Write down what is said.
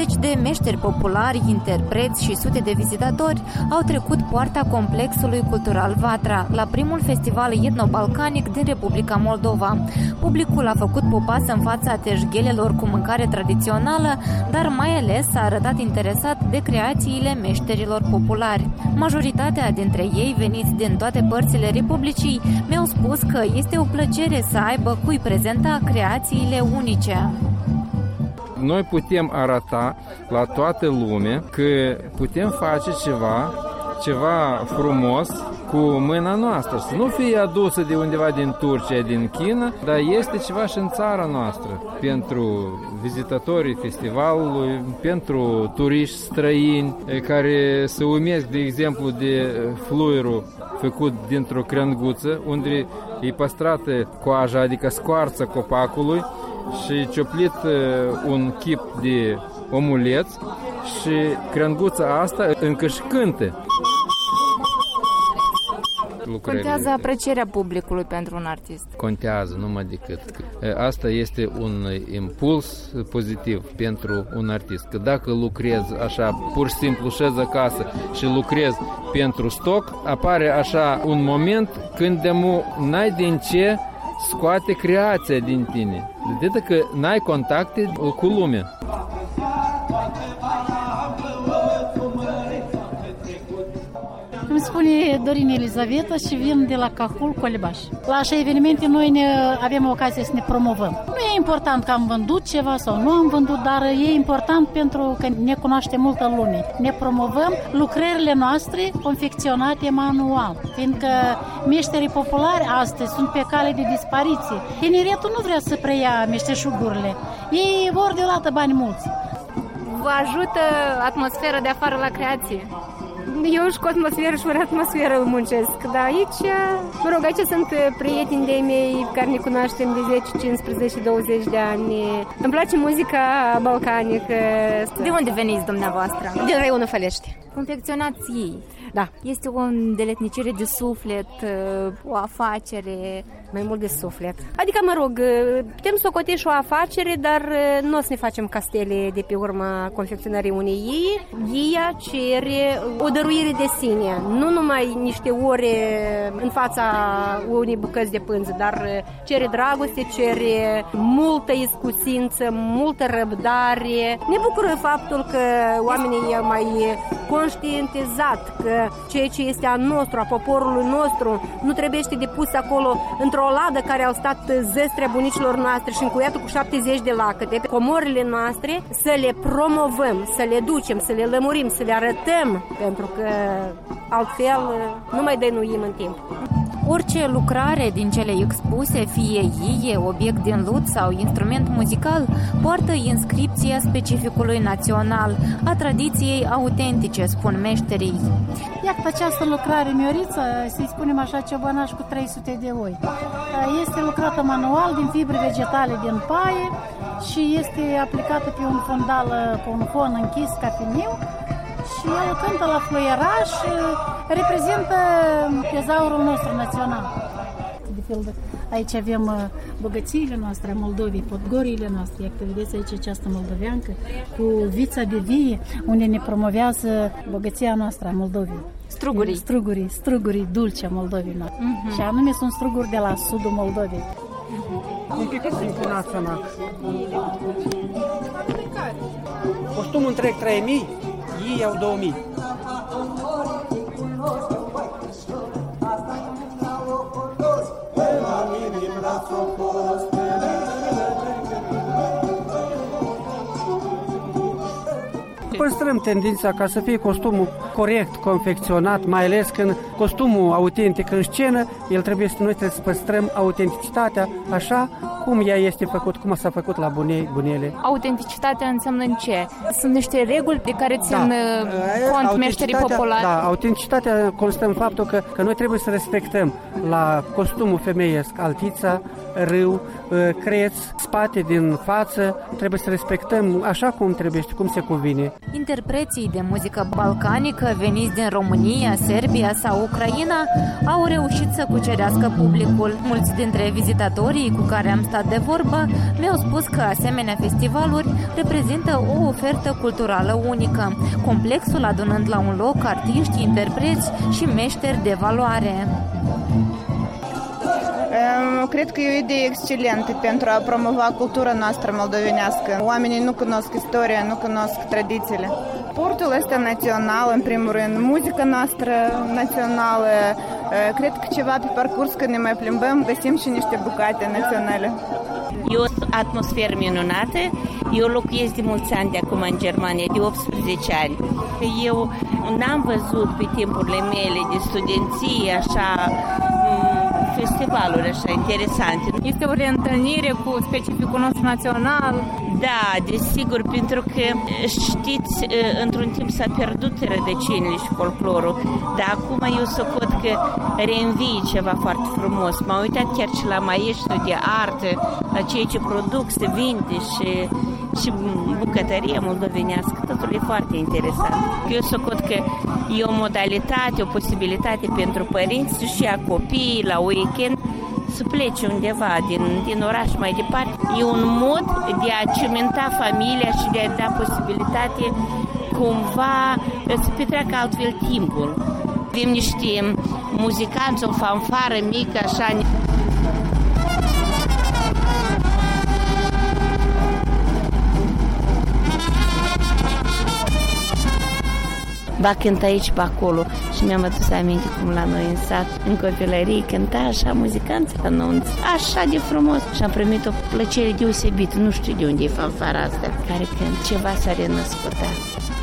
Zeci de meșteri populari, interpreți și sute de vizitatori au trecut poarta complexului cultural Vatra la primul festival etnobalcanic din Republica Moldova. Publicul a făcut popas în fața teșghelelor cu mâncare tradițională, dar mai ales s-a arătat interesat de creațiile meșterilor populari. Majoritatea dintre ei, veniți din toate părțile Republicii, mi-au spus că este o plăcere să aibă cui prezenta creațiile unice. Noi putem arăta la toată lumea că putem face ceva frumos cu mâna noastră, să nu fie adusă de undeva din Turcia, din China, dar este ceva și în țara noastră, pentru vizitatorii festivalului, pentru turiști străini care se umesc, de exemplu, de fluierul făcut dintr-o crânguță, unde e păstrată coaja, adică scoarța copacului, și cioplit un chip de omuleț și crânguța asta încă și cântă. Contează aprecierea publicului pentru un artist. Contează, numai decât. Asta este un impuls pozitiv pentru un artist. Că dacă lucrezi așa, pur și simplu șezi acasă și lucrezi pentru stoc, apare așa un moment când n-ai din ce scoate creația din tine. De atât că n-ai contacte cu lumea. Îmi spune Dorin Elizaveta și vin de la Cahul, Colebaș. La așa evenimente noi avem ocazia să ne promovăm. Nu e important că am vândut ceva sau nu am vândut, dar e important pentru că ne cunoaște multă lume. Ne promovăm lucrările noastre confecționate manual, fiindcă meșterii populari astăzi sunt pe cale de dispariție. Tineretul nu vrea să preia meșteșugurile. Ei vor deodată bani mulți. Vă ajută atmosfera de afară la creație? Eu și cu atmosferă și fără atmosferă muncesc, dar aici sunt prieteni de-ai mei care ne cunoaștem de 10, 15, 20 de ani. Îmi place muzica balcanică. De unde veniți dumneavoastră? Din raionul Fălești. Confecționați ei. Da. Este o îndeletnicire de suflet, o afacere. Mai mult de suflet. Adică, mă rog, putem socoti și o afacere, dar nu o să ne facem castele de pe urma confecționării unei ei. Ea cere o dăruire de sine, nu numai niște ore în fața unei bucăți de pânză, dar cere dragoste, cere multă iscusință, multă răbdare. Ne bucură faptul că oamenii au mai conștientizat că ceea ce este a nostru, a poporului nostru, nu trebuie de pus acolo într-o ladă care au stat zestrea bunicilor noastre și încuiatul cu 70 de lacăte. Comorile noastre să le promovăm, să le ducem, să le lămurim, să le arătăm, pentru că altfel nu mai dăinuim în timp. Orice lucrare din cele expuse, fie ei obiect din lut sau instrument muzical, poartă inscripția specificului național, a tradiției autentice, spun meșterii. Iată această lucrare Mioriță, să-i spunem așa, ciobănaș cu 300 de oi. Este lucrată manual din fibre vegetale din paie și este aplicată pe un fondal, pe un fon închis ca finiu. Și el cântă la fluieraș, reprezintă tezaurul nostru național. De pildă, aici avem bogățiile noastre, Moldovii, podgoriile noastre. Iată, vedeți aici această moldoveancă cu vița de vie, unde ne promovează bogăția noastră a Moldovii. Strugurii dulce a Moldovii noastre. Și anume sunt struguri de la sudul Moldovei. Costumul întreg 3.000, ei au 2.000. Păstrăm tendința ca să fie costumul corect, confecționat, mai ales când costumul autentic în scenă, noi trebuie să păstrăm autenticitatea așa cum ea este făcut, cum s-a făcut la bunele. Autenticitatea înseamnă în ce? Sunt niște reguli pe care țin cont meșterii populari? Da, autenticitatea constă în faptul că noi trebuie să respectăm la costumul femeiesc altița, râu, creț, spate din față, trebuie să respectăm așa cum trebuie și cum se cuvine. Interpreții de muzică balcanică veniți din România, Serbia sau Ucraina au reușit să cucerească publicul. Mulți dintre vizitatorii cu care am stat de vorbă mi-au spus că asemenea festivaluri reprezintă o ofertă culturală unică, complexul adunând la un loc artiști, interpreți și meșteri de valoare. Cred că e o idee excelentă pentru a promova cultura noastră moldovenească. Oamenii nu cunosc istoria, nu cunosc tradițiile. Sportul este național, în primul rând, muzica noastră națională. Cred că ceva pe parcurs, când ne mai plimbăm, găsim și niște bucate naționale. E o atmosferă minunată. Eu locuiesc de mulți ani de acum în Germania, de 18 ani. Eu n-am văzut pe timpurile mele de studenție așa festivaluri așa interesante. Este o reîntâlnire cu specificul nostru național. Da, desigur, pentru că, știți, într-un timp s-a pierdut rădăcinile și folclorul, dar acum eu socot că reînvie ceva foarte frumos. M-am uitat chiar și la maestru de artă, la ceea ce produc, se vinde și bucătăria moldovenească, totul e foarte interesant. Eu socot că e o modalitate, o posibilitate pentru părinți și a copiii la weekend să plece undeva din oraș mai departe. E un mod de a cimenta familia și de a da posibilitate cumva să petreacă altfel timpul. Avem niște muzicanți, o fanfară mică, așa. Va cânta aici pe acolo și mi-am adus aminte cum la noi în sat, în copilărie, cânta așa muzicanți anunț, așa de frumos și am primit o plăcere deosebită, nu știu de unde e fanfara asta care cânt, ceva s-a renăscut.